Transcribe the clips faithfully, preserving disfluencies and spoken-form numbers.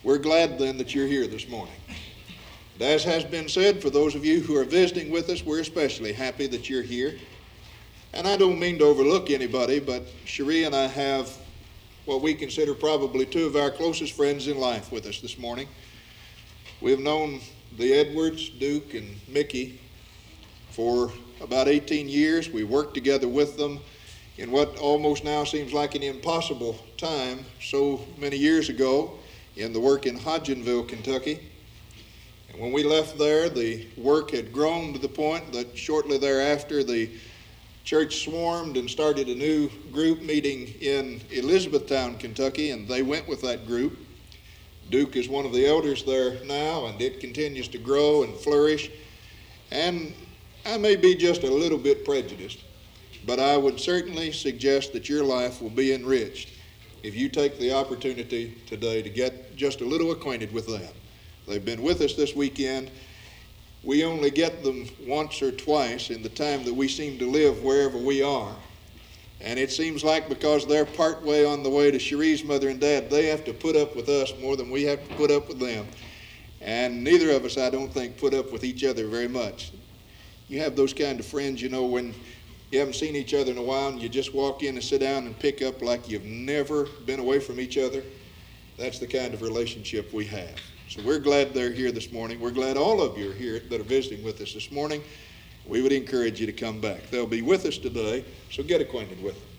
We're glad then that you're here this morning. And as has been said, for those of you who are visiting with us, we're especially happy that you're here. And I don't mean to overlook anybody, but Cherie and I have what we consider probably two of our closest friends in life with us this morning. We've known the Edwards, Duke, and Mickey for about eighteen years. We worked together with them in what almost now seems like an impossible time so many years ago in the work in Hodgenville, Kentucky. And when we left there, the work had grown to the point that shortly thereafter the church swarmed and started a new group meeting in Elizabethtown, Kentucky, and they went with that group. Duke is one of the elders there now, and it continues to grow and flourish. And I may be just a little bit prejudiced, but I would certainly suggest that your life will be enriched if you take the opportunity today to get just a little acquainted with them. They've been with us this weekend. We only get them once or twice in the time that we seem to live wherever we are. And it seems like because they're part way on the way to Cherie's mother and dad, they have to put up with us more than we have to put up with them. And neither of us, I don't think, put up with each other very much. You have those kind of friends, you know, when you haven't seen each other in a while and you just walk in and sit down and pick up like you've never been away from each other. That's the kind of relationship we have. So we're glad they're here this morning. We're glad all of you are here that are visiting with us this morning. We would encourage you to come back. They'll be with us today, so get acquainted with them.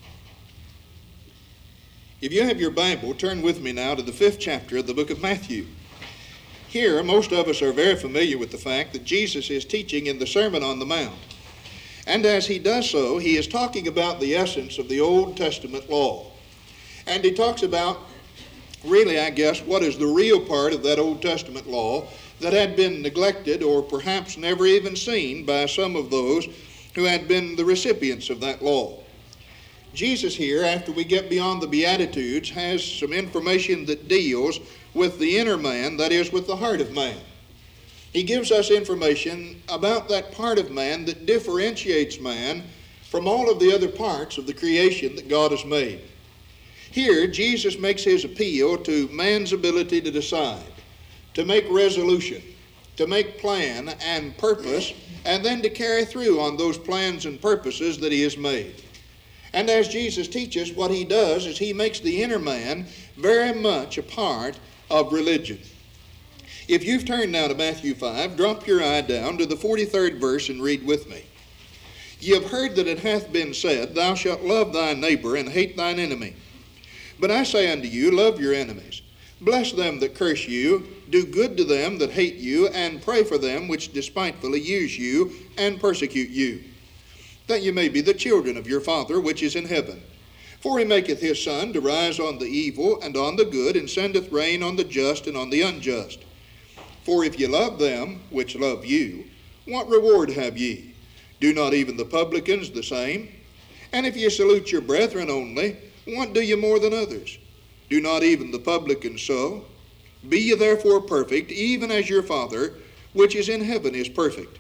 If you have your Bible, turn with me now to the fifth chapter of the book of Matthew. Here, most of us are very familiar with the fact that Jesus is teaching in the Sermon on the Mount. And as he does so, he is talking about the essence of the Old Testament law. And he talks about, really, I guess, what is the real part of that Old Testament law that had been neglected or perhaps never even seen by some of those who had been the recipients of that law. Jesus here, after we get beyond the Beatitudes, has some information that deals with the inner man, that is, with the heart of man. He gives us information about that part of man that differentiates man from all of the other parts of the creation that God has made. Here, Jesus makes his appeal to man's ability to decide, to make resolution, to make plan and purpose, and then to carry through on those plans and purposes that he has made. And as Jesus teaches, what he does is he makes the inner man very much a part of religion. If you've turned now to Matthew five, drop your eye down to the forty-third verse and read with me. Ye have heard that it hath been said, Thou shalt love thy neighbor and hate thine enemy. But I say unto you, love your enemies. Bless them that curse you, do good to them that hate you, and pray for them which despitefully use you and persecute you, that ye may be the children of your Father which is in heaven. For he maketh his sun to rise on the evil and on the good, and sendeth rain on the just and on the unjust. For if ye love them which love you, what reward have ye? Do not even the publicans the same? And if ye salute your brethren only, what do ye more than others? Do not even the publicans so? Be ye therefore perfect, even as your Father which is in heaven is perfect.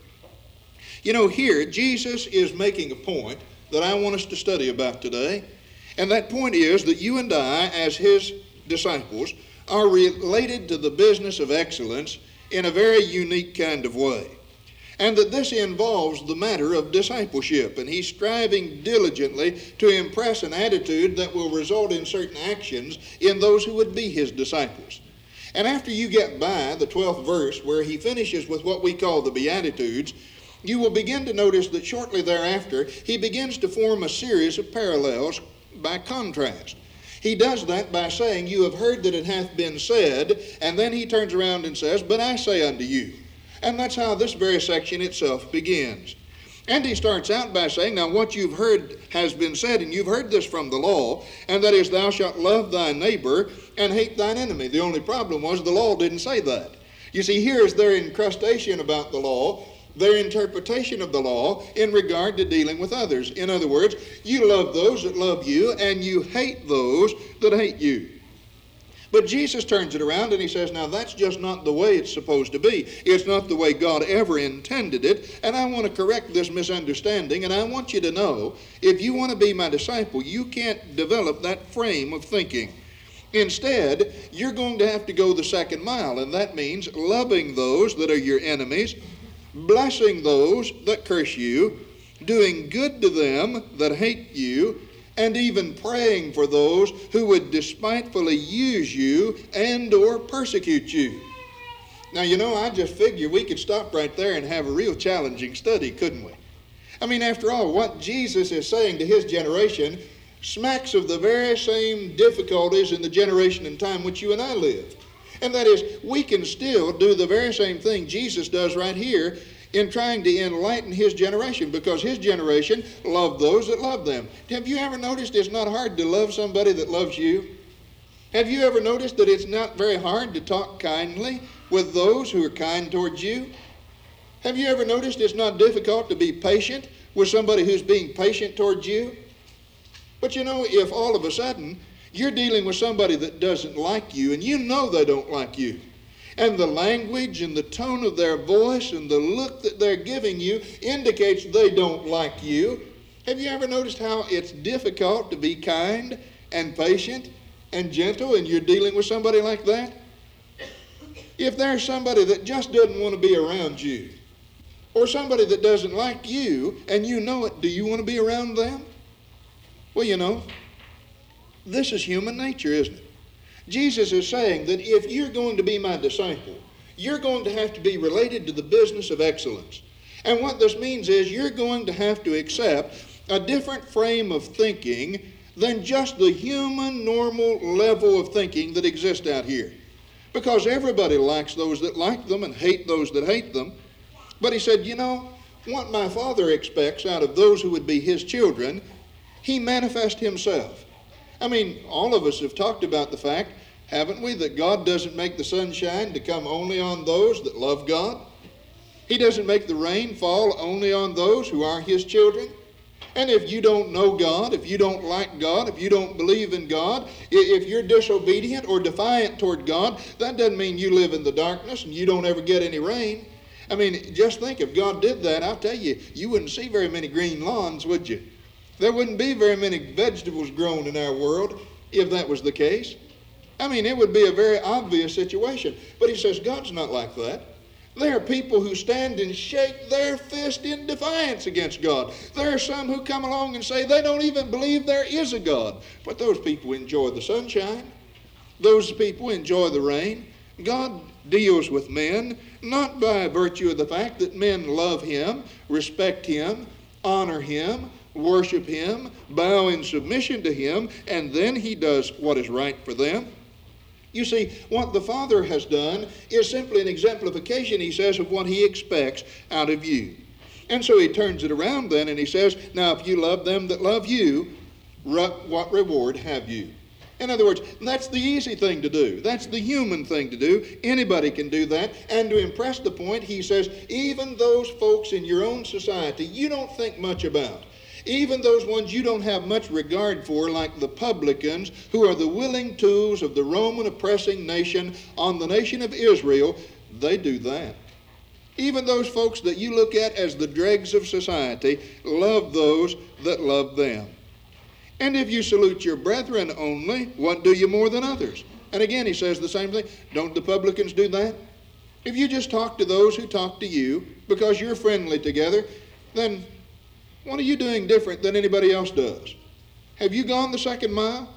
You know, here Jesus is making a point that I want us to study about today. And that point is that you and I, as his disciples, are related to the business of excellence in a very unique kind of way. And that this involves the matter of discipleship. And he's striving diligently to impress an attitude that will result in certain actions in those who would be his disciples. And after you get by the twelfth verse, where he finishes with what we call the Beatitudes, you will begin to notice that shortly thereafter, he begins to form a series of parallels by contrast. He does that by saying, you have heard that it hath been said, and then he turns around and says, but I say unto you. And that's how this very section itself begins. And he starts out by saying, now what you've heard has been said, and you've heard this from the law, and that is, thou shalt love thy neighbor and hate thine enemy. The only problem was the law didn't say that. You see, here is their incrustation about the law, their interpretation of the law in regard to dealing with others. In other words, you love those that love you, and you hate those that hate you. But Jesus turns it around and he says, now that's just not the way it's supposed to be. It's not the way God ever intended it, and I want to correct this misunderstanding, and I want you to know, if you want to be my disciple, you can't develop that frame of thinking. Instead, you're going to have to go the second mile, and that means loving those that are your enemies, blessing those that curse you, doing good to them that hate you, and even praying for those who would despitefully use you and or persecute you. Now, you know, I just figure we could stop right there and have a real challenging study, couldn't we? I mean, after all, what Jesus is saying to his generation smacks of the very same difficulties in the generation and time which you and I live. And that is, we can still do the very same thing Jesus does right here in trying to enlighten his generation, because his generation loved those that loved them. Have you ever noticed it's not hard to love somebody that loves you? Have you ever noticed that it's not very hard to talk kindly with those who are kind towards you? Have you ever noticed it's not difficult to be patient with somebody who's being patient towards you? But you know, if all of a sudden you're dealing with somebody that doesn't like you, and you know they don't like you, and the language and the tone of their voice and the look that they're giving you indicates they don't like you, have you ever noticed how it's difficult to be kind and patient and gentle, and you're dealing with somebody like that? If there's somebody that just doesn't want to be around you, or somebody that doesn't like you, and you know it, do you want to be around them? Well, you know, this is human nature, isn't it? Jesus is saying that if you're going to be my disciple, you're going to have to be related to the business of excellence. And what this means is you're going to have to accept a different frame of thinking than just the human normal level of thinking that exists out here. Because everybody likes those that like them and hate those that hate them. But he said, you know, what my Father expects out of those who would be his children, he manifests himself. I mean, all of us have talked about the fact, haven't we, that God doesn't make the sun shine to come only on those that love God. He doesn't make the rain fall only on those who are his children. And if you don't know God, if you don't like God, if you don't believe in God, if you're disobedient or defiant toward God, that doesn't mean you live in the darkness and you don't ever get any rain. I mean, just think, if God did that, I'll tell you, you wouldn't see very many green lawns, would you? There wouldn't be very many vegetables grown in our world if that was the case. I mean, it would be a very obvious situation. But he says, God's not like that. There are people who stand and shake their fist in defiance against God. There are some who come along and say they don't even believe there is a God. But those people enjoy the sunshine. Those people enjoy the rain. God deals with men not by virtue of the fact that men love him, respect him, honor him, worship him, bow in submission to him, and then he does what is right for them. You see, what the Father has done is simply an exemplification, he says, of what he expects out of you. And so he turns it around then and he says, now if you love them that love you, what reward have you? In other words, that's the easy thing to do. That's the human thing to do. Anybody can do that. And to impress the point, he says, even those folks in your own society you don't think much about, even those ones you don't have much regard for, like the publicans, who are the willing tools of the Roman oppressing nation on the nation of Israel, they do that. Even those folks that you look at as the dregs of society love those that love them. And if you salute your brethren only, what do you more than others? And again, he says the same thing. Don't the publicans do that? If you just talk to those who talk to you because you're friendly together, then what are you doing different than anybody else does? Have you gone the second mile?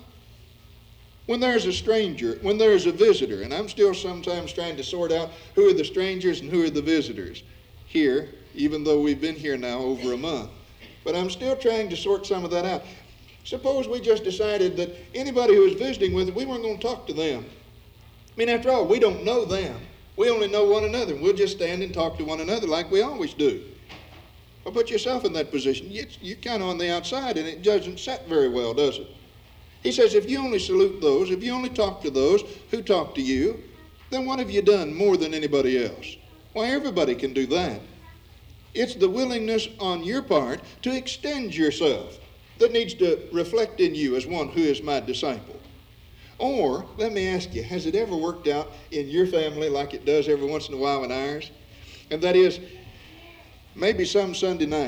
When there's a stranger, when there's a visitor, and I'm still sometimes trying to sort out who are the strangers and who are the visitors here, even though we've been here now over a month. But I'm still trying to sort some of that out. Suppose we just decided that anybody who was visiting with us, we weren't going to talk to them. I mean, after all, we don't know them. We only know one another. We'll just stand and talk to one another like we always do. Well, put yourself in that position. You're kind of on the outside, and it doesn't set very well, does it? He says, if you only salute those, if you only talk to those who talk to you, then what have you done more than anybody else? Why, everybody can do that. It's the willingness on your part to extend yourself that needs to reflect in you as one who is my disciple. Or, let me ask you, has it ever worked out in your family like it does every once in a while in ours? And that is, maybe some Sunday night,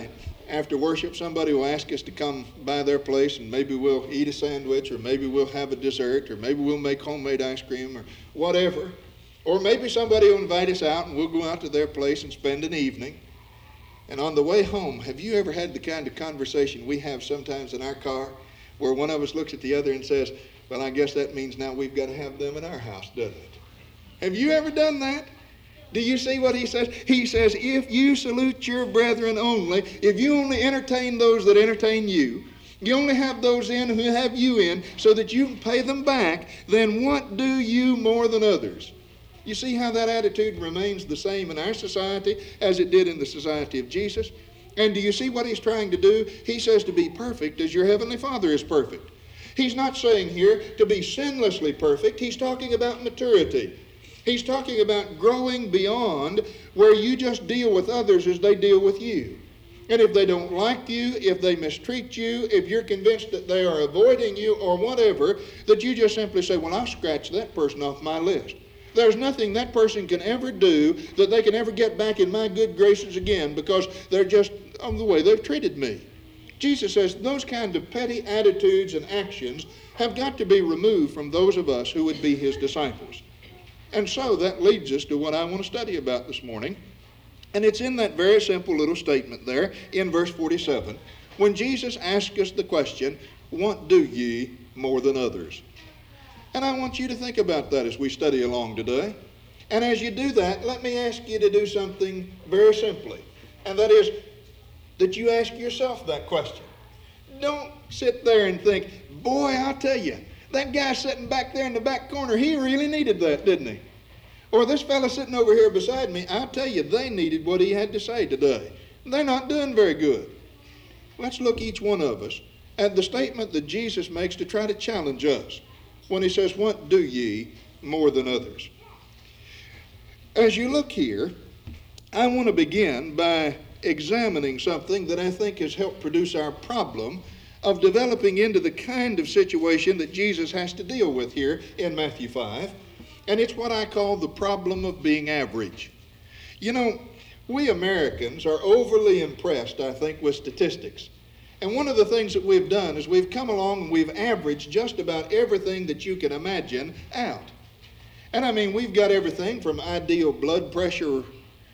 after worship, somebody will ask us to come by their place, and maybe we'll eat a sandwich, or maybe we'll have a dessert, or maybe we'll make homemade ice cream, or whatever. Or maybe somebody will invite us out, and we'll go out to their place and spend an evening. And on the way home, have you ever had the kind of conversation we have sometimes in our car, where one of us looks at the other and says, well, I guess that means now we've got to have them in our house, doesn't it? Have you ever done that? Do you see what he says? He says, if you salute your brethren only, if you only entertain those that entertain you, you only have those in who have you in so that you can pay them back, then what do you more than others? You see how that attitude remains the same in our society as it did in the society of Jesus? And do you see what he's trying to do? He says to be perfect as your heavenly Father is perfect. He's not saying here to be sinlessly perfect. He's talking about maturity. He's talking about growing beyond where you just deal with others as they deal with you. And if they don't like you, if they mistreat you, if you're convinced that they are avoiding you or whatever, that you just simply say, well, I'll scratch that person off my list. There's nothing that person can ever do that they can ever get back in my good graces again because they're just of the way they've treated me. Jesus says those kind of petty attitudes and actions have got to be removed from those of us who would be his disciples. And so that leads us to what I want to study about this morning. And it's in that very simple little statement there in verse forty-seven, when Jesus asks us the question, what do ye more than others? And I want you to think about that as we study along today. And as you do that, let me ask you to do something very simply. And that is that you ask yourself that question. Don't sit there and think, boy, I'll tell you, that guy sitting back there in the back corner, he really needed that, didn't he? Or this fellow sitting over here beside me, I'll tell you, they needed what he had to say today. They're not doing very good. Let's look, each one of us, at the statement that Jesus makes to try to challenge us when he says, what do ye more than others? As you look here, I want to begin by examining something that I think has helped produce our problem of developing into the kind of situation that Jesus has to deal with here in Matthew five. And it's what I call the problem of being average. You know, we Americans are overly impressed, I think, with statistics. And one of the things that we've done is we've come along and we've averaged just about everything that you can imagine out. And I mean, we've got everything from ideal blood pressure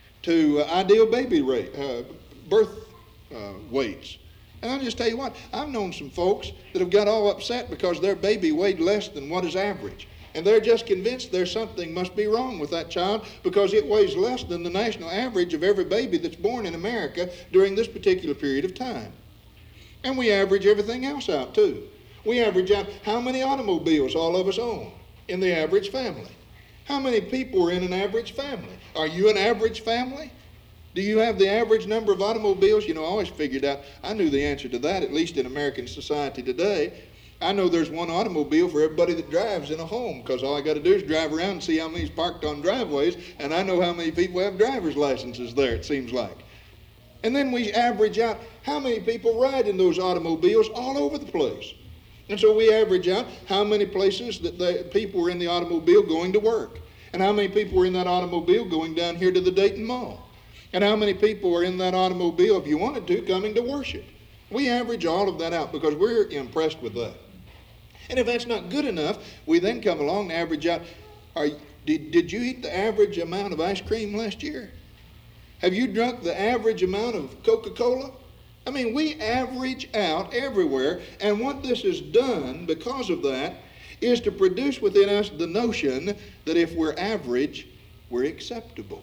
to uh, ideal baby rate, uh, birth uh, weights. And I'll just tell you what, I've known some folks that have got all upset because their baby weighed less than what is average. And they're just convinced there's something must be wrong with that child because it weighs less than the national average of every baby that's born in America during this particular period of time. And we average everything else out too. We average out how many automobiles all of us own in the average family. How many people are in an average family? Are you an average family? Do you have the average number of automobiles? You know, I always figured out, I knew the answer to that, at least in American society today. I know there's one automobile for everybody that drives in a home because all I got to do is drive around and see how many's parked on driveways, and I know how many people have driver's licenses there, it seems like. And then we average out how many people ride in those automobiles all over the place. And so we average out how many places that the people were in the automobile going to work, and how many people were in that automobile going down here to the Dayton Mall, and how many people were in that automobile, if you wanted to, coming to worship. We average all of that out because we're impressed with that. And if that's not good enough, we then come along and average out, are, did, did you eat the average amount of ice cream last year? Have you drunk the average amount of Coca-Cola? I mean, we average out everywhere, and what this has done because of that is to produce within us the notion that if we're average, we're acceptable.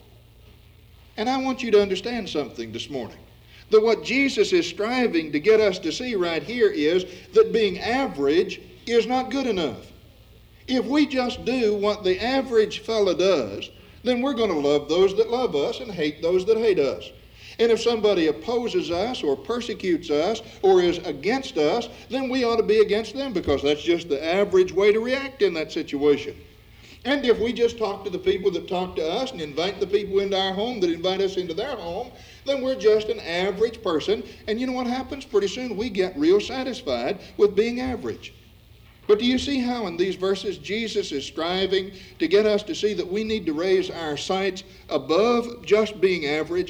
And I want you to understand something this morning. That what Jesus is striving to get us to see right here is that being average is not good enough. If we just do what the average fella does, then we're going to love those that love us and hate those that hate us. And if somebody opposes us or persecutes us or is against us, then we ought to be against them because that's just the average way to react in that situation. And if we just talk to the people that talk to us and invite the people into our home that invite us into their home, then we're just an average person. And you know what happens? Pretty soon we get real satisfied with being average. But do you see how in these verses Jesus is striving to get us to see that we need to raise our sights above just being average?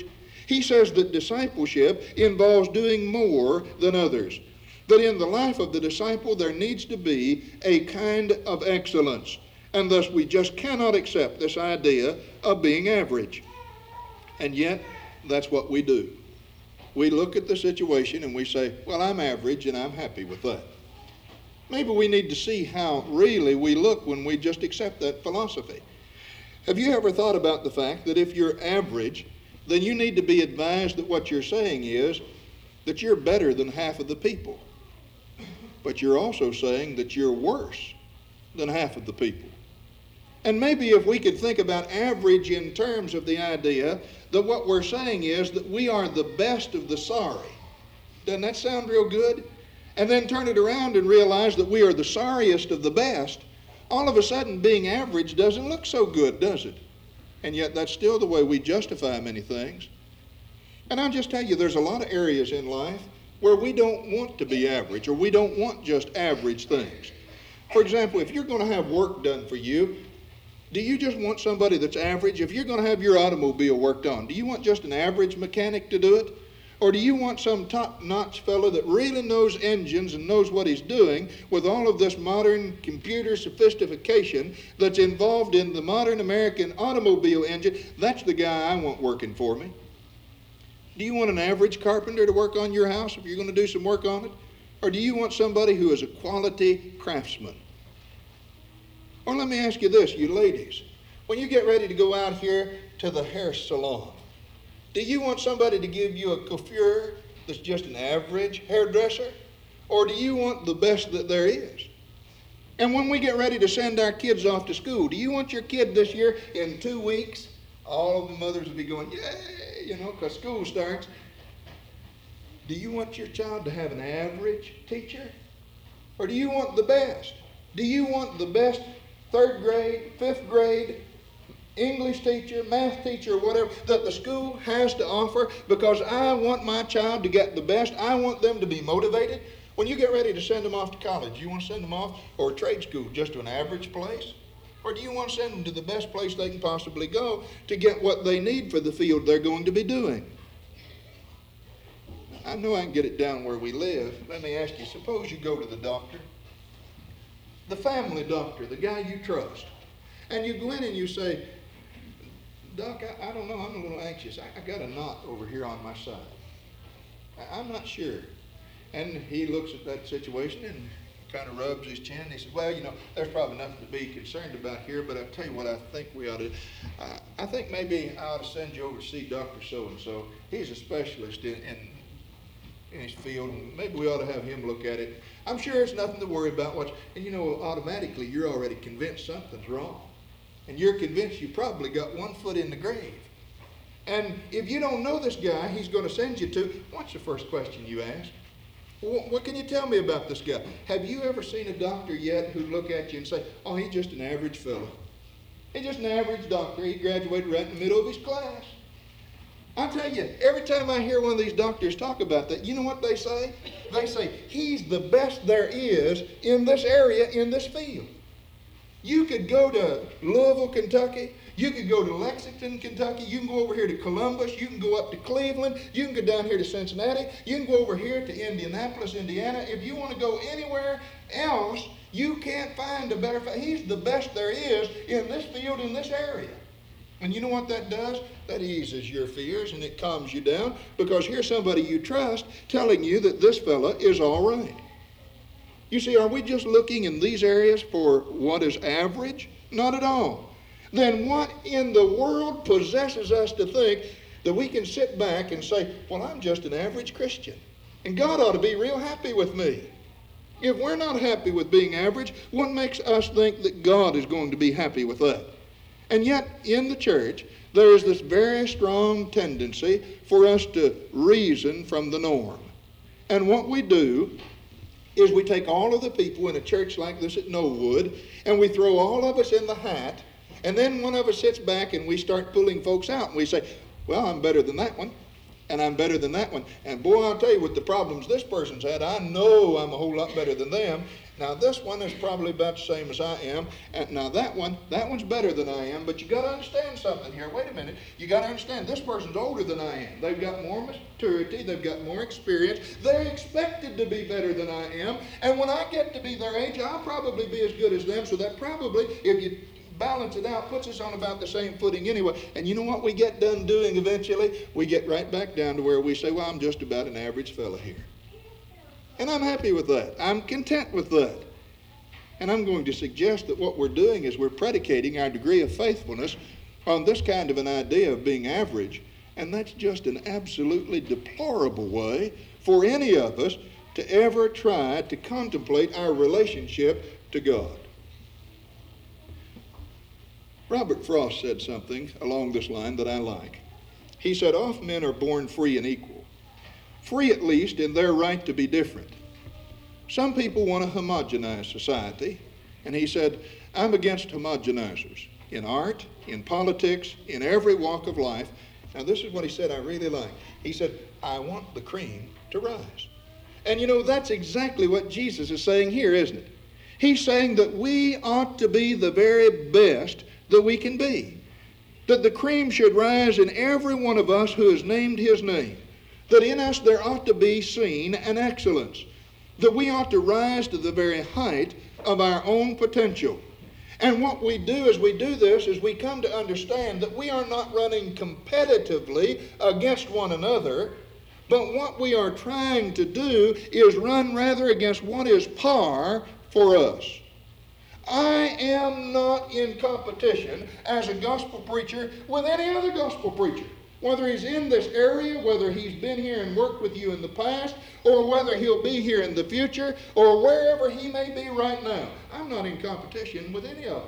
He says that discipleship involves doing more than others. That in the life of the disciple there needs to be a kind of excellence. And thus we just cannot accept this idea of being average. And yet, that's what we do. We look at the situation and we say, well, I'm average and I'm happy with that. Maybe we need to see how really we look when we just accept that philosophy. Have you ever thought about the fact that if you're average, then you need to be advised that what you're saying is that you're better than half of the people. But you're also saying that you're worse than half of the people. And maybe if we could think about average in terms of the idea that what we're saying is that we are the best of the sorry. Doesn't that sound real good? And then turn it around and realize that we are the sorriest of the best. All of a sudden being average doesn't look so good, does it? And yet that's still the way we justify many things. And I'll just tell you, there's a lot of areas in life where we don't want to be average, or we don't want just average things. For example, if you're going to have work done for you, do you just want somebody that's average? If you're going to have your automobile worked on, do you want just an average mechanic to do it? Or do you want some top-notch fellow that really knows engines and knows what he's doing with all of this modern computer sophistication that's involved in the modern American automobile engine? That's the guy I want working for me. Do you want an average carpenter to work on your house if you're going to do some work on it? Or do you want somebody who is a quality craftsman? Or let me ask you this, you ladies. When you get ready to go out here to the hair salon, do you want somebody to give you a coiffure that's just an average hairdresser? Or do you want the best that there is? And when we get ready to send our kids off to school, do you want your kid this year in two weeks? All of the mothers will be going, yay, you know, because school starts. Do you want your child to have an average teacher? Or do you want the best? Do you want the best third grade, fifth grade, English teacher, math teacher, whatever, that the school has to offer? Because I want my child to get the best. I want them to be motivated. When you get ready to send them off to college, you want to send them off, or trade school, just to an average place? Or do you want to send them to the best place they can possibly go to get what they need for the field they're going to be doing? I know I can get it down where we live. Let me ask you, suppose you go to the doctor, the family doctor, the guy you trust, and you go in and you say, Doc, I, I don't know, I'm a little anxious. I, I got a knot over here on my side. I, I'm not sure. And he looks at that situation and kind of rubs his chin. He says, well, you know, there's probably nothing to be concerned about here, but I'll tell you what I think we ought to do. I, I think maybe I ought to send you over to see Doctor So-and-so. He's a specialist in, in, in his field, and maybe we ought to have him look at it. I'm sure it's nothing to worry about. What's, and you know, automatically you're already convinced something's wrong. And you're convinced you probably got one foot in the grave. And if you don't know this guy he's going to send you to, what's the first question you ask? What can you tell me about this guy? Have you ever seen a doctor yet who'd look at you and say, oh, he's just an average fellow. He's just an average doctor. He graduated right in the middle of his class. I'll tell you, every time I hear one of these doctors talk about that, you know what they say? They say, he's the best there is in this area, in this field. You could go to Louisville, Kentucky. You could go to Lexington, Kentucky. You can go over here to Columbus. You can go up to Cleveland. You can go down here to Cincinnati. You can go over here to Indianapolis, Indiana. If you want to go anywhere else, you can't find a better. He's the best there is in this field, in this area. And you know what that does? That eases your fears and it calms you down, because here's somebody you trust telling you that this fella is all right. You see, are we just looking in these areas for what is average? Not at all. Then what in the world possesses us to think that we can sit back and say, well, I'm just an average Christian, and God ought to be real happy with me? If we're not happy with being average, what makes us think that God is going to be happy with that? And yet, in the church, there is this very strong tendency for us to reason from the norm. And what we do is we take all of the people in a church like this at Knollwood, and we throw all of us in the hat, and then one of us sits back and we start pulling folks out, and we say, well, I'm better than that one, and I'm better than that one. And boy, I'll tell you, with the problems this person's had, I know I'm a whole lot better than them. Now this one is probably about the same as I am. And now that one, that one's better than I am. But you got to understand something here. Wait a minute. You got to understand this person's older than I am. They've got more maturity. They've got more experience. They're expected to be better than I am. And when I get to be their age, I'll probably be as good as them. So that probably, if you balance it out, puts us on about the same footing anyway. And you know what we get done doing eventually? We get right back down to where we say, well, I'm just about an average fella here. And I'm happy with that. I'm content with that. And I'm going to suggest that what we're doing is we're predicating our degree of faithfulness on this kind of an idea of being average. And that's just an absolutely deplorable way for any of us to ever try to contemplate our relationship to God. Robert Frost said something along this line that I like. He said, "All men are born free and equal, free at least in their right to be different. Some people want to homogenize society," and he said, "I'm against homogenizers in art, in politics, in every walk of life." Now this is what he said I really like. He said, "I want the cream to rise." And you know, that's exactly what Jesus is saying here, isn't it? He's saying that we ought to be the very best that we can be. That the cream should rise in every one of us who has named his name. That in us there ought to be seen an excellence. That we ought to rise to the very height of our own potential. And what we do as we do this is we come to understand that we are not running competitively against one another, but what we are trying to do is run rather against what is par for us. I am not in competition as a gospel preacher with any other gospel preacher. Whether he's in this area, whether he's been here and worked with you in the past, or whether he'll be here in the future, or wherever he may be right now. I'm not in competition with any of them.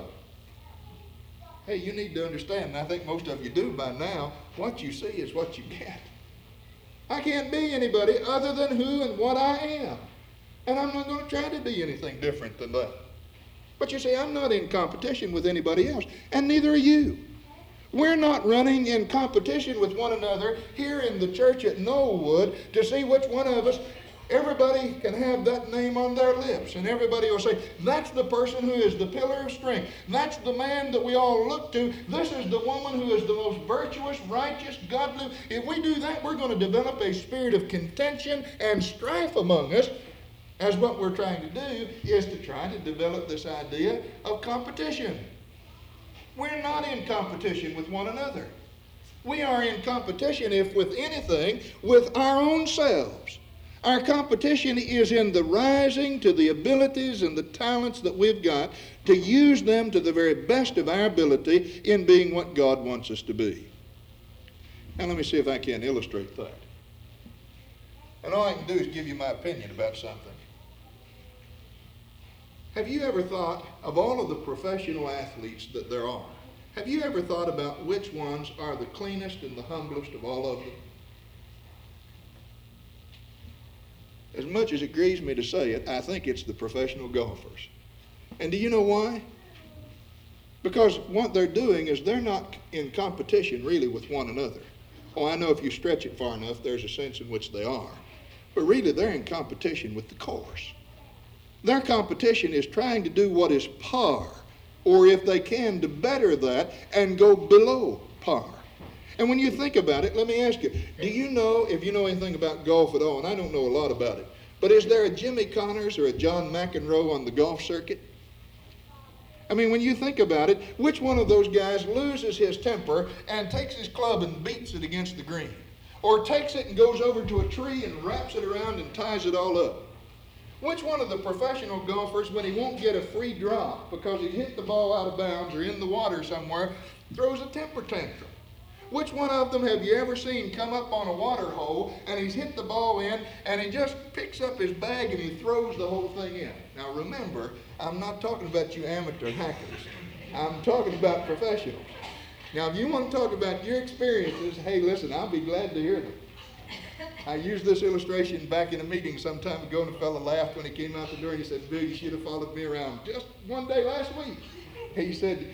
Hey, you need to understand, and I think most of you do by now, what you see is what you get. I can't be anybody other than who and what I am. And I'm not going to try to be anything different than that. But you see, I'm not in competition with anybody else, and neither are you. We're not running in competition with one another here in the church at Knollwood to see which one of us, everybody can have that name on their lips, and everybody will say, that's the person who is the pillar of strength. That's the man that we all look to. This is the woman who is the most virtuous, righteous, godly. If we do that, we're going to develop a spirit of contention and strife among us, as what we're trying to do is to try to develop this idea of competition. We're not in competition with one another. We are in competition, if with anything, with our own selves. Our competition is in the rising to the abilities and the talents that we've got to use them to the very best of our ability in being what God wants us to be. Now let me see if I can illustrate that. And all I can do is give you my opinion about something. Have you ever thought, of all of the professional athletes that there are, have you ever thought about which ones are the cleanest and the humblest of all of them? As much as it grieves me to say it, I think it's the professional golfers. And do you know why? Because what they're doing is they're not in competition really with one another. Oh, I know if you stretch it far enough, there's a sense in which they are. But really, they're in competition with the course. Their competition is trying to do what is par, or if they can, to better that and go below par. And when you think about it, let me ask you, do you know, if you know anything about golf at all, and I don't know a lot about it, but is there a Jimmy Connors or a John McEnroe on the golf circuit? I mean, when you think about it, which one of those guys loses his temper and takes his club and beats it against the green? Or takes it and goes over to a tree and wraps it around and ties it all up? Which one of the professional golfers, when he won't get a free drop because he hit the ball out of bounds or in the water somewhere, throws a temper tantrum? Which one of them have you ever seen come up on a water hole and he's hit the ball in and he just picks up his bag and he throws the whole thing in? Now remember, I'm not talking about you amateur hackers. I'm talking about professionals. Now if you want to talk about your experiences, hey listen, I'll be glad to hear them. I used this illustration back in a meeting some time ago, and a fellow laughed when he came out the door. He said, Bill, you should have followed me around just one day last week. He said,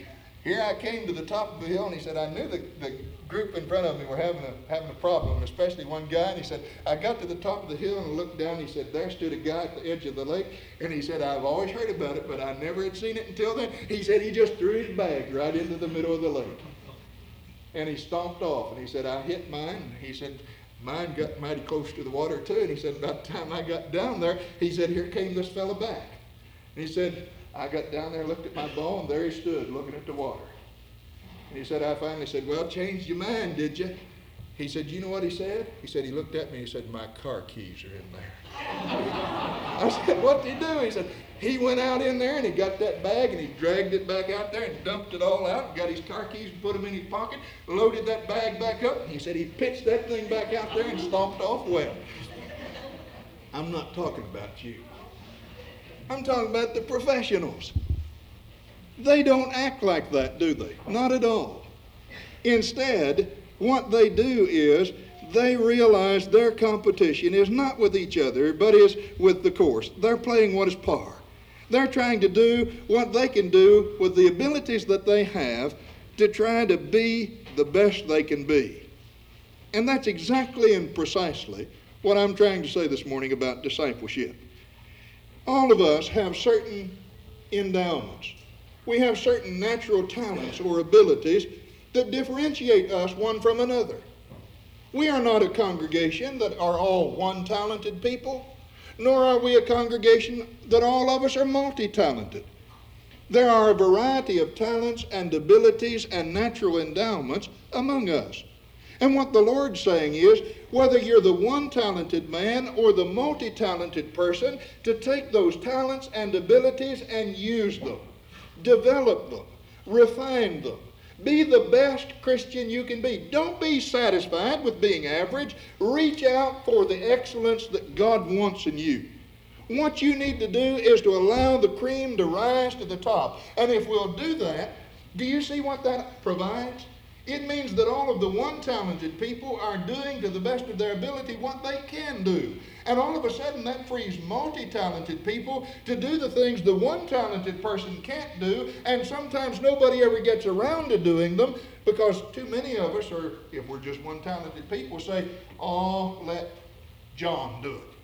Here I came to the top of the hill, and he said, I knew the, the group in front of me were having a, having a problem, especially one guy. And he said, I got to the top of the hill and looked down. And he said, there stood a guy at the edge of the lake. And he said, I've always heard about it, but I never had seen it until then. He said he just threw his bag right into the middle of the lake. And he stomped off. And he said, I hit mine. And he said, mine got mighty close to the water too. And he said, about the time I got down there, he said, here came this fella back. And he said, I got down there, looked at my ball, and there he stood looking at the water. And he said, I finally said, well, changed your mind, did you? He said, you know what he said? He said, he looked at me and he said, my car keys are in there. I said, what did he do? He said, he went out in there and he got that bag and he dragged it back out there and dumped it all out and got his car keys and put them in his pocket, loaded that bag back up, and he said he pitched that thing back out there and stomped off well. I'm not talking about you. I'm talking about the professionals. They don't act like that, do they? Not at all. Instead, what they do is they realize their competition is not with each other, but is with the course. They're playing what is par. They're trying to do what they can do with the abilities that they have to try to be the best they can be. And that's exactly and precisely what I'm trying to say this morning about discipleship. All of us have certain endowments. We have certain natural talents or abilities that differentiate us one from another. We are not a congregation that are all one-talented people, nor are we a congregation that all of us are multi-talented. There are a variety of talents and abilities and natural endowments among us. And what the Lord's saying is, whether you're the one-talented man or the multi-talented person, to take those talents and abilities and use them, develop them, refine them. Be the best Christian you can be. Don't be satisfied with being average. Reach out for the excellence that God wants in you. What you need to do is to allow the cream to rise to the top. And if we'll do that, do you see what that provides? It means that all of the one-talented people are doing to the best of their ability what they can do. And all of a sudden that frees multi-talented people to do the things the one-talented person can't do, and sometimes nobody ever gets around to doing them because too many of us, or if we're just one-talented people, say, oh, let John do it.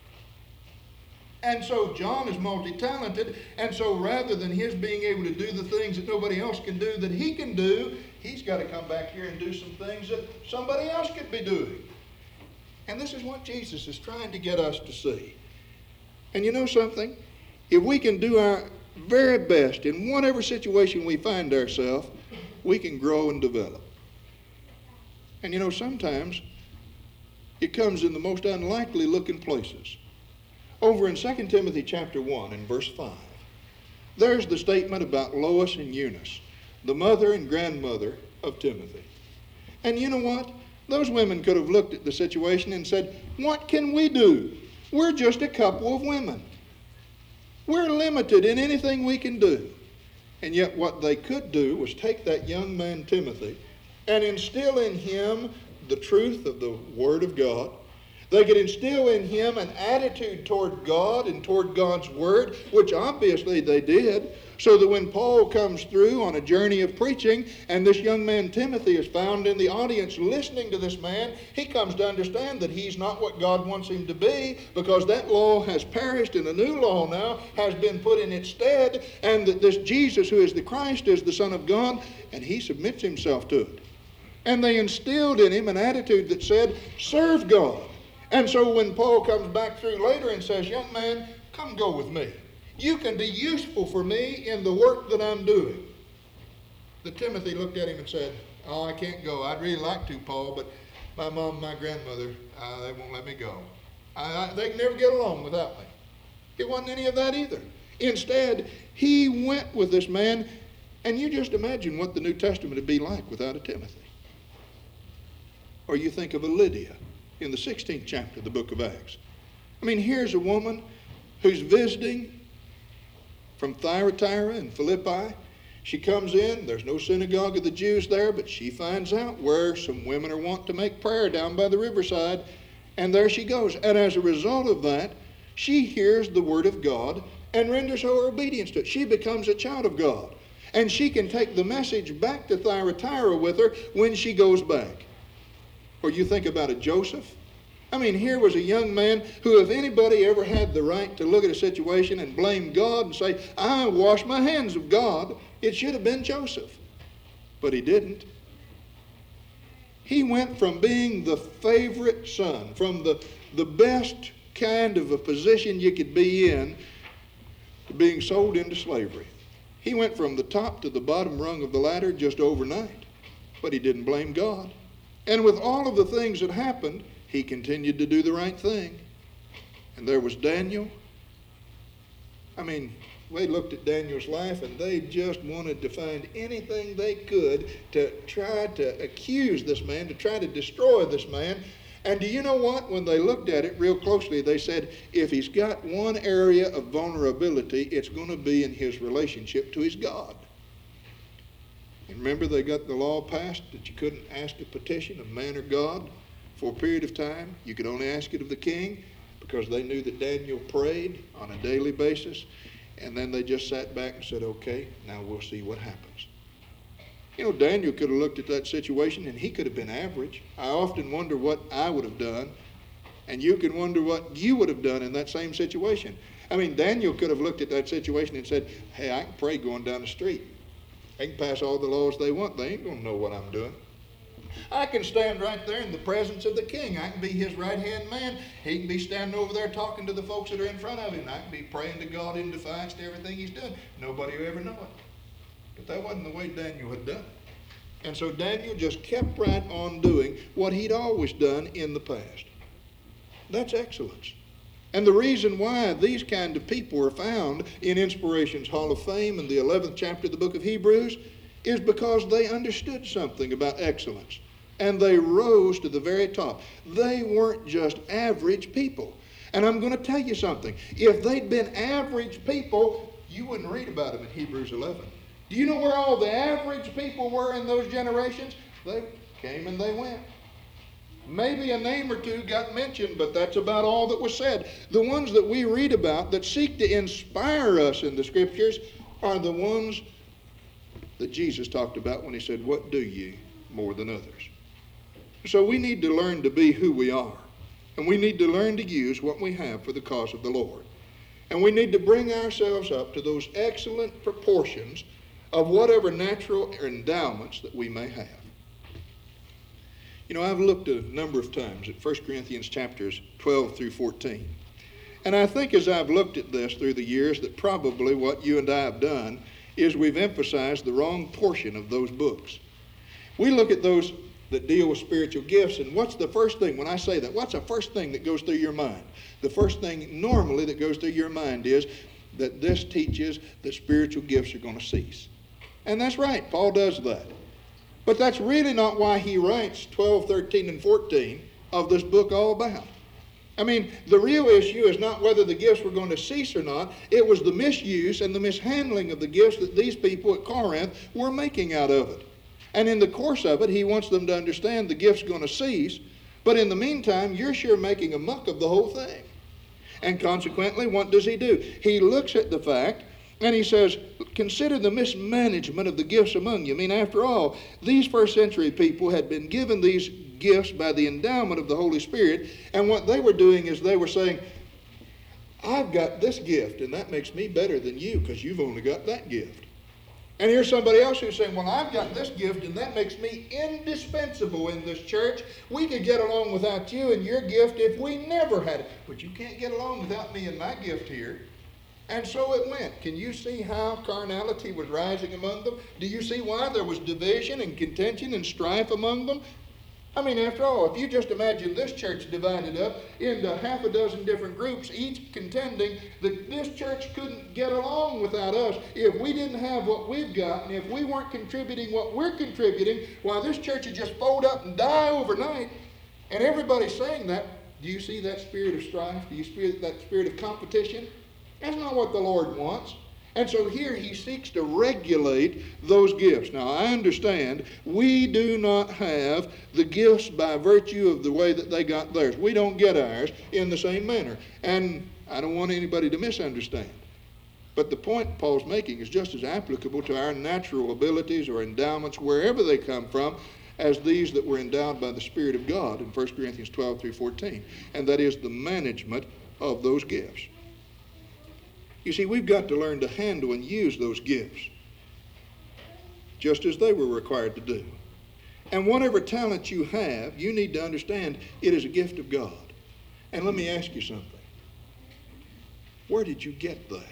And so John is multi-talented, and so rather than his being able to do the things that nobody else can do that he can do, he's got to come back here and do some things that somebody else could be doing. And this is what Jesus is trying to get us to see. And you know something? If we can do our very best in whatever situation we find ourselves, we can grow and develop. And you know, sometimes it comes in the most unlikely looking places. Over in Second Timothy chapter one and verse five, there's the statement about Lois and Eunice, the mother and grandmother of Timothy. And you know what? Those women could have looked at the situation and said, what can we do? We're just a couple of women. We're limited in anything we can do. And yet what they could do was take that young man Timothy and instill in him the truth of the Word of God. They could instill in him an attitude toward God and toward God's Word, which obviously they did, so that when Paul comes through on a journey of preaching and this young man Timothy is found in the audience listening to this man, he comes to understand that he's not what God wants him to be, because that law has perished and a new law now has been put in its stead, and that this Jesus who is the Christ is the Son of God, and he submits himself to it. And they instilled in him an attitude that said, serve God. And so when Paul comes back through later and says, young man, come go with me. You can be useful for me in the work that I'm doing. The Timothy looked at him and said, oh, I can't go. I'd really like to, Paul, but my mom and my grandmother, uh, they won't let me go. I, I, they can never get along without me. It wasn't any of that either. Instead, he went with this man, and you just imagine what the New Testament would be like without a Timothy. Or you think of a Lydia in the sixteenth chapter of the book of Acts. I mean, here's a woman who's visiting from Thyatira and Philippi. She comes in, there's no synagogue of the Jews there, but she finds out where some women are wanting to make prayer down by the riverside, and there she goes. And as a result of that, she hears the word of God and renders her obedience to it. She becomes a child of God. And she can take the message back to Thyatira with her when she goes back. Or you think about a Joseph. I mean, here was a young man who, if anybody ever had the right to look at a situation and blame God and say, I wash my hands of God, it should have been Joseph. But he didn't. He went from being the favorite son, from the, the best kind of a position you could be in, to being sold into slavery. He went from the top to the bottom rung of the ladder just overnight. But he didn't blame God. And with all of the things that happened, he continued to do the right thing. And there was Daniel. I mean, they looked at Daniel's life and they just wanted to find anything they could to try to accuse this man, to try to destroy this man. And do you know what? When they looked at it real closely, they said, if he's got one area of vulnerability, it's going to be in his relationship to his God. And remember, they got the law passed that you couldn't ask a petition of man or God for a period of time. You could only ask it of the king, because they knew that Daniel prayed on a daily basis. And then they just sat back and said, okay, now we'll see what happens. You know, Daniel could have looked at that situation and he could have been average. I often wonder what I would have done, and you can wonder what you would have done in that same situation. I mean, Daniel could have looked at that situation and said, hey, I can pray going down the street. They can pass all the laws they want. They ain't going to know what I'm doing. I can stand right there in the presence of the king. I can be his right-hand man. He can be standing over there talking to the folks that are in front of him. I can be praying to God in defiance to everything he's doing. Nobody will ever know it. But that wasn't the way Daniel had done it. And so Daniel just kept right on doing what he'd always done in the past. That's excellence. And the reason why these kind of people are found in Inspiration's Hall of Fame in the eleventh chapter of the book of Hebrews is because they understood something about excellence. And they rose to the very top. They weren't just average people. And I'm going to tell you something. If they'd been average people, you wouldn't read about them in Hebrews eleven. Do you know where all the average people were in those generations? They came and they went. Maybe a name or two got mentioned, but that's about all that was said. The ones that we read about that seek to inspire us in the Scriptures are the ones that Jesus talked about when he said, what do you more than others? So we need to learn to be who we are. And we need to learn to use what we have for the cause of the Lord. And we need to bring ourselves up to those excellent proportions of whatever natural endowments that we may have. You know, I've looked a number of times at First Corinthians chapters twelve through fourteen. And I think as I've looked at this through the years that probably what you and I have done is we've emphasized the wrong portion of those books. We look at those that deal with spiritual gifts, and what's the first thing, when I say that, what's the first thing that goes through your mind? The first thing normally that goes through your mind is that this teaches that spiritual gifts are going to cease. And that's right, Paul does that. But that's really not why he writes twelve, thirteen, and fourteen of this book all about. I mean, the real issue is not whether the gifts were going to cease or not. It was the misuse and the mishandling of the gifts that these people at Corinth were making out of it. And in the course of it, he wants them to understand the gift's going to cease. But in the meantime, you're sure making a muck of the whole thing. And consequently, what does he do? He looks at the fact and he says, consider the mismanagement of the gifts among you. I mean, after all, these first century people had been given these gifts by the endowment of the Holy Spirit. And what they were doing is they were saying, I've got this gift, and that makes me better than you because you've only got that gift. And here's somebody else who's saying, well, I've got this gift, and that makes me indispensable in this church. We could get along without you and your gift if we never had it. But you can't get along without me and my gift here. And so it went. Can you see how carnality was rising among them? Do you see why there was division and contention and strife among them? I mean, after all, if you just imagine this church divided up into half a dozen different groups, each contending that this church couldn't get along without us if we didn't have what we've got, and if we weren't contributing what we're contributing, why this church would just fold up and die overnight. And everybody's saying that. Do you see that spirit of strife? Do you see that spirit of competition? That's not what the Lord wants. And so here he seeks to regulate those gifts. Now, I understand we do not have the gifts by virtue of the way that they got theirs. We don't get ours in the same manner. And I don't want anybody to misunderstand. But the point Paul's making is just as applicable to our natural abilities or endowments, wherever they come from, as these that were endowed by the Spirit of God in First Corinthians twelve through fourteen. And that is the management of those gifts. You see, we've got to learn to handle and use those gifts, just as they were required to do. And whatever talent you have, you need to understand it is a gift of God. And let me ask you something. Where did you get that?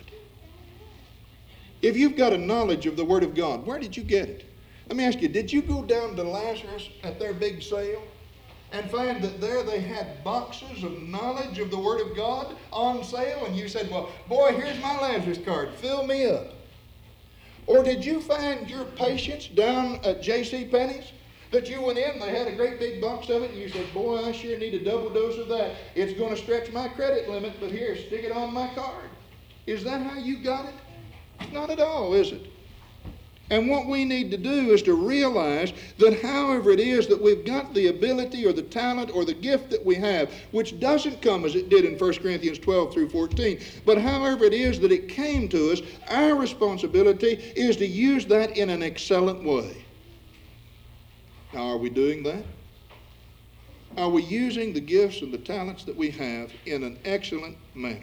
If you've got a knowledge of the Word of God, where did you get it? Let me ask you, did you go down to Lazarus at their big sale and find that there they had boxes of knowledge of the Word of God on sale, and you said, well, boy, here's my Lazarus card, fill me up? Or did you find your patience down at J C Penney's, that you went in, they had a great big box of it, and you said, boy, I sure need a double dose of that. It's going to stretch my credit limit, but here, stick it on my card. Is that how you got it? Not at all, is it? And what we need to do is to realize that however it is that we've got the ability or the talent or the gift that we have, which doesn't come as it did in First Corinthians twelve through fourteen, but however it is that it came to us, our responsibility is to use that in an excellent way. Now, are we doing that? Are we using the gifts and the talents that we have in an excellent manner?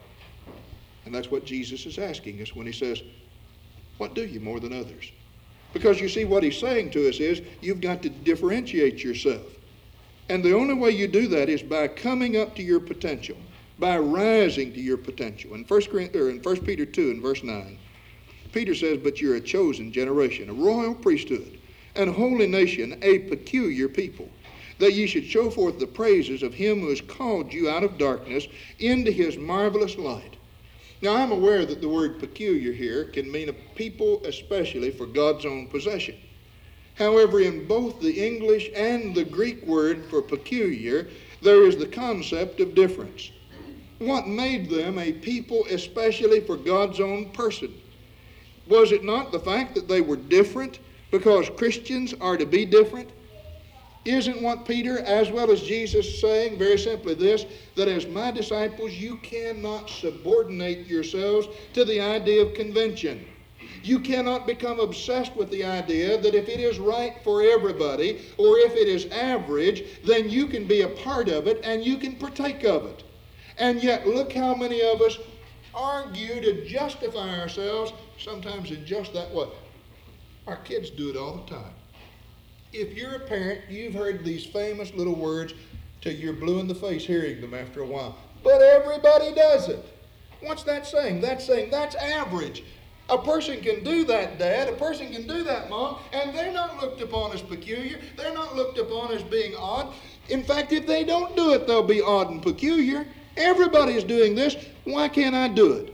And that's what Jesus is asking us when he says, what do you more than others? Because you see, what he's saying to us is, you've got to differentiate yourself. And the only way you do that is by coming up to your potential, by rising to your potential. In First Peter two and verse nine, Peter says, but you're a chosen generation, a royal priesthood, and a holy nation, a peculiar people, that ye should show forth the praises of him who has called you out of darkness into his marvelous light. Now, I'm aware that the word peculiar here can mean a people especially for God's own possession. However, in both the English and the Greek word for peculiar, there is the concept of difference. What made them a people especially for God's own person? Was it not the fact that they were different because Christians are to be different? Isn't what Peter, as well as Jesus, saying very simply this, that as my disciples, you cannot subordinate yourselves to the idea of convention. You cannot become obsessed with the idea that if it is right for everybody, or if it is average, then you can be a part of it and you can partake of it. And yet, look how many of us argue to justify ourselves, sometimes in just that way. Our kids do it all the time. If you're a parent, you've heard these famous little words till you're blue in the face hearing them after a while. But everybody does it. What's that saying? That's saying that's average. A person can do that, Dad. A person can do that, Mom. And they're not looked upon as peculiar. They're not looked upon as being odd. In fact, if they don't do it, they'll be odd and peculiar. Everybody's doing this. Why can't I do it?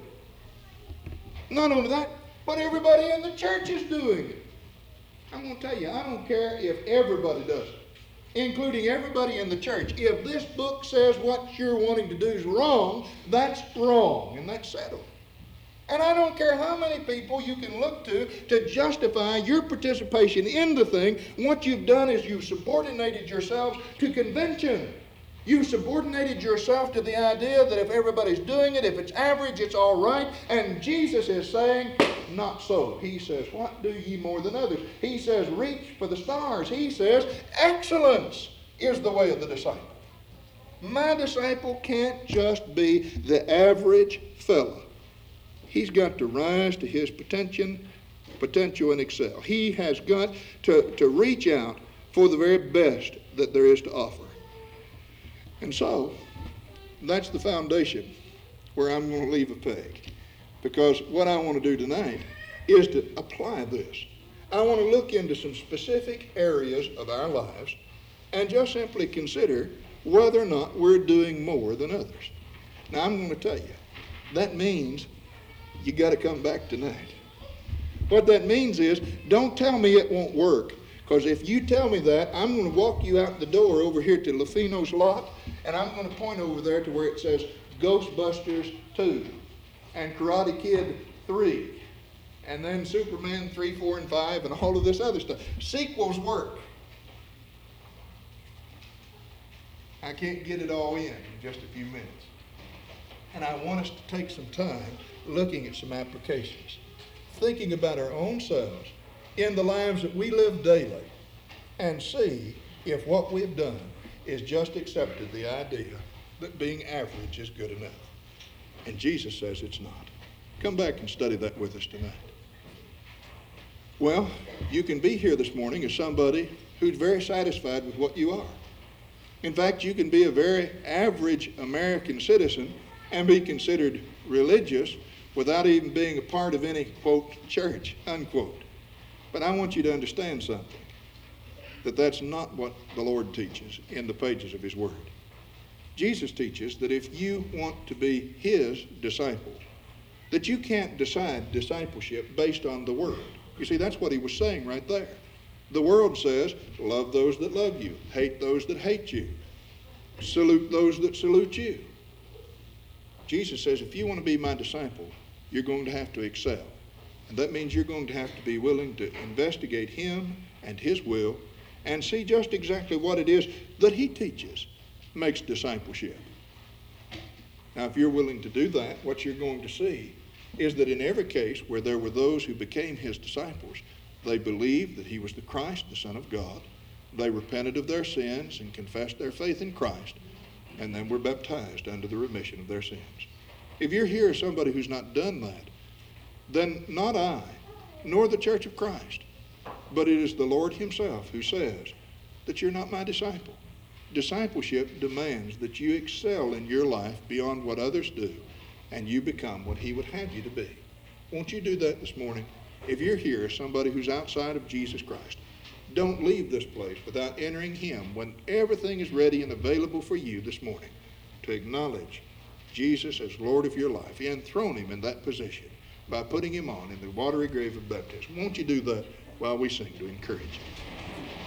Not only that, but everybody in the church is doing it. I'm going to tell you, I don't care if everybody does it, including everybody in the church. If this book says what you're wanting to do is wrong, that's wrong, and that's settled. And I don't care how many people you can look to to justify your participation in the thing. What you've done is you've subordinated yourselves to convention. You've subordinated yourself to the idea that if everybody's doing it, if it's average, it's all right. And Jesus is saying, not so. He says, what do ye more than others? He says, reach for the stars. He says, excellence is the way of the disciple. My disciple can't just be the average fellow. He's got to rise to his potential, potential and excel. He has got to, to reach out for the very best that there is to offer. And so, that's the foundation where I'm going to leave a peg. Because what I want to do tonight is to apply this. I want to look into some specific areas of our lives and just simply consider whether or not we're doing more than others. Now, I'm going to tell you, that means you got to come back tonight. What that means is, don't tell me it won't work. Because if you tell me that, I'm going to walk you out the door over here to Lafino's lot, and I'm going to point over there to where it says Ghostbusters two, and Karate Kid three, and then Superman three, four, and five, and all of this other stuff. Sequels work. I can't get it all in in just a few minutes. And I want us to take some time looking at some applications, thinking about our own selves in the lives that we live daily, and see if what we've done is just accepted the idea that being average is good enough. And Jesus says it's not. Come back and study that with us tonight. Well, you can be here this morning as somebody who's very satisfied with what you are. In fact, you can be a very average American citizen and be considered religious without even being a part of any, quote, church, unquote. But I want you to understand something, that that's not what the Lord teaches in the pages of his word. Jesus teaches that if you want to be his disciple, that you can't decide discipleship based on the word. You see, that's what he was saying right there. The world says, love those that love you, hate those that hate you, salute those that salute you. Jesus says, if you want to be my disciple, you're going to have to excel. And that means you're going to have to be willing to investigate him and his will and see just exactly what it is that he teaches makes discipleship. Now, if you're willing to do that, what you're going to see is that in every case where there were those who became his disciples, they believed that he was the Christ, the Son of God. They repented of their sins and confessed their faith in Christ, and then were baptized unto the remission of their sins. If you're here as somebody who's not done that, then not I, nor the Church of Christ, but it is the Lord himself who says that you're not my disciple. Discipleship demands that you excel in your life beyond what others do, and you become what he would have you to be. Won't you do that this morning? If you're here as somebody who's outside of Jesus Christ, don't leave this place without entering him when everything is ready and available for you this morning to acknowledge Jesus as Lord of your life. Enthrone him in that position by putting him on in the watery grave of baptism. Won't you do that while we sing to encourage you?